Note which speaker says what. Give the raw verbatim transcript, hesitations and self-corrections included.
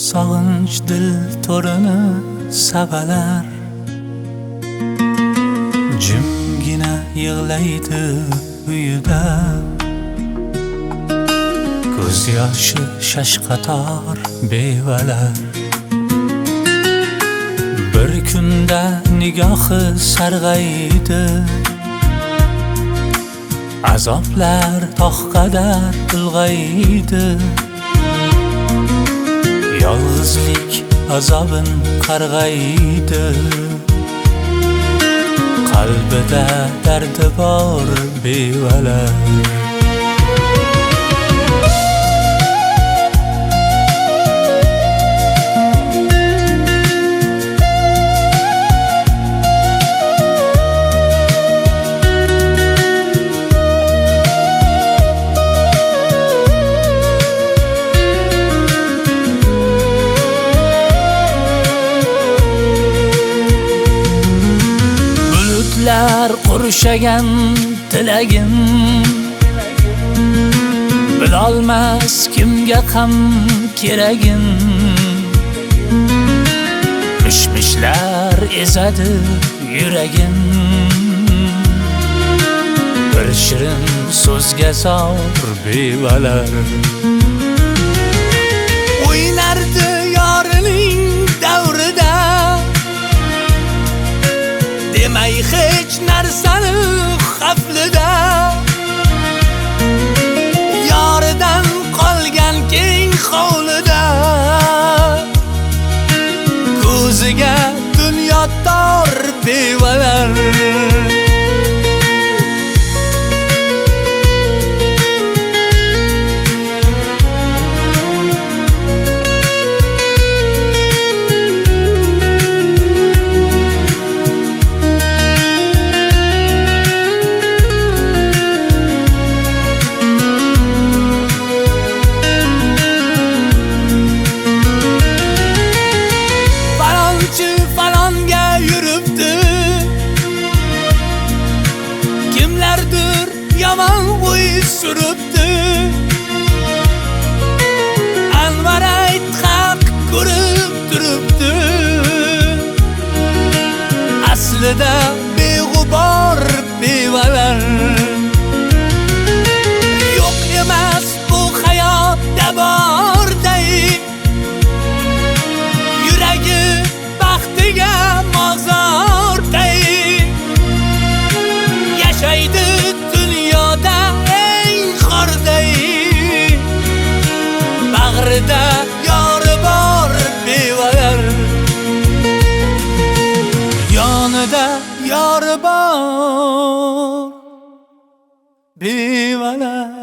Speaker 1: sog'inch dil to'rini savalar, jimgina yig'laydi uyida, ko'z yoshi shashqator bevalar. Bir kunda nigohi sarg'aydi, azoblar tog' qadar ulg'aydi. Yolg'izlik azobin qarg'aydi, qalbida dardi bor bevalar. Qurshagan tilagim, bilolmas kimga ham keragim. Mishmishlar ezadi yuragim, bir shirin so'zga zor bevalar. O'ynardi yorining davrida, demay hech narsani xaflida. Yoridan qolgan keng hovlida, ko'ziga dunyo tor bevalar. Yaman uy suribdi, Anvar aytqaq ko'rib turibdi. Aslida beg'ubor bevalar. Yo'q emas bu hayotda borday, yuragi baxtiga mozorday. Yashaydi dunyoda eng xorday, bag'rida yori bor bevalar. Yonida yori bor bevalar.